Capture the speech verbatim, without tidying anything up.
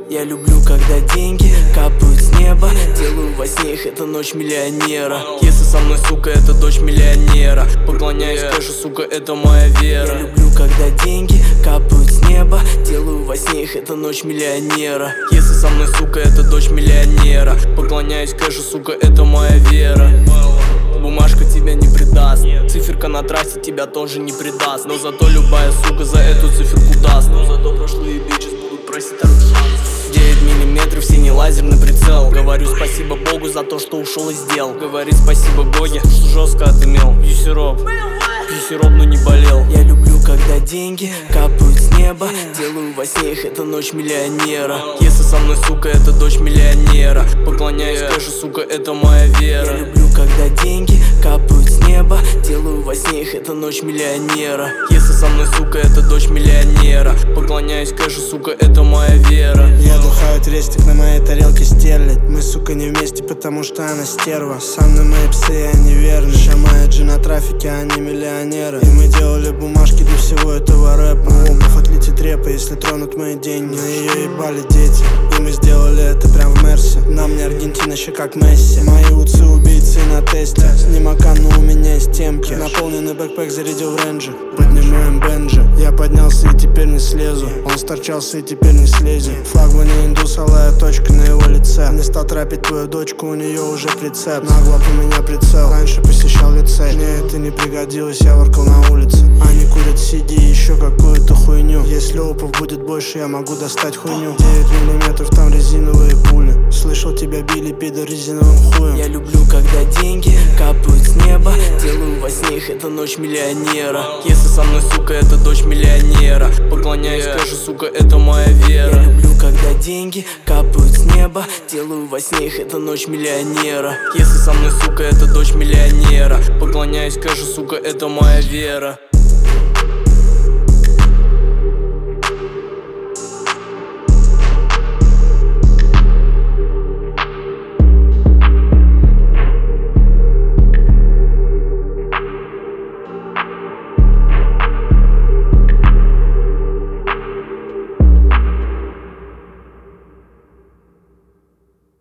Я люблю, когда деньги капают с неба. Делаю во сне их, это ночь миллионера. Если со мной, сука, это дочь миллионера. Поклоняюсь кэшу, сука, это моя вера. Я люблю, когда деньги капают с неба. Делаю во сне их, это ночь миллионера. Если со мной, сука, это дочь миллионера. Поклоняюсь кэшу, сука, это моя вера. Бумажка тебя не предаст, циферка на трассе тебя тоже не предаст. Но зато любая сука за эту циферку даст. Но зато прошлые бичес будут просить второй шанс. Девять миллиметров, синий лазерный прицел. Говорю спасибо Богу за то, что ушел из дел. Говорит спасибо Боге, что жестко отымел. Пью сироп, пью сироп, но не болел. Я люблю, когда деньги капают с неба. Делаю во сне их, это ночь миллионера. Если со мной, сука, это дочь миллионера. Поклоняюсь кэшу, сука, это моя вера. Я люблю, когда деньги капают с неба. Делаю во сне их, это ночь миллионера. Если со мной, сука, это дочь миллионера. Поклоняюсь кэшу, сука, это моя вера. Я духаю крестик на моей тарелке стерлядь. Мы, сука, не вместе, потому что она стерва. Со мной мои псы, они верны. Моя джи на трафике, они миллионеры. И мы делали бумажки для всего этого рэпа. Обувь отлетит репа, если тронут мои деньги. На ее ебали дети, и мы сделали это прям в Мерсе. На мне Аргентина еще как Месси. Мои уцы убийцы на тесте. Снимака, но у меня есть темки. Наполненный бэкпэк зарядил в рейнджи. Поднимаем бенджи. Я поднялся и теперь не слезу. Он сторчался и теперь не слезет. Флагмане индус, алая точка на его лице. Не стал трапить твою дочку, у нее уже прицеп. Нагло у меня прицел, раньше посещал лицей. Мне это не пригодилось, я воркал на улице. Они курят сиди и еще какую-то хуйню. Если опов будет больше, я могу достать хуйню. Девять миллиметров, там резиновые пули. Слышал, тебя били, пидор, резиновым хуем. Я люблю, когда деньги капают с неба. Делаю во сне их, это ночь миллионера. Если со мной, сука, это дочь миллионера. Поклоняюсь кэшу, сука, это моя вера. Я люблю, когда деньги капают с неба. Делаю во сне их, это ночь миллионера. Если со мной, сука, это дочь миллионера. Поклоняюсь кэшу, сука, это моя вера.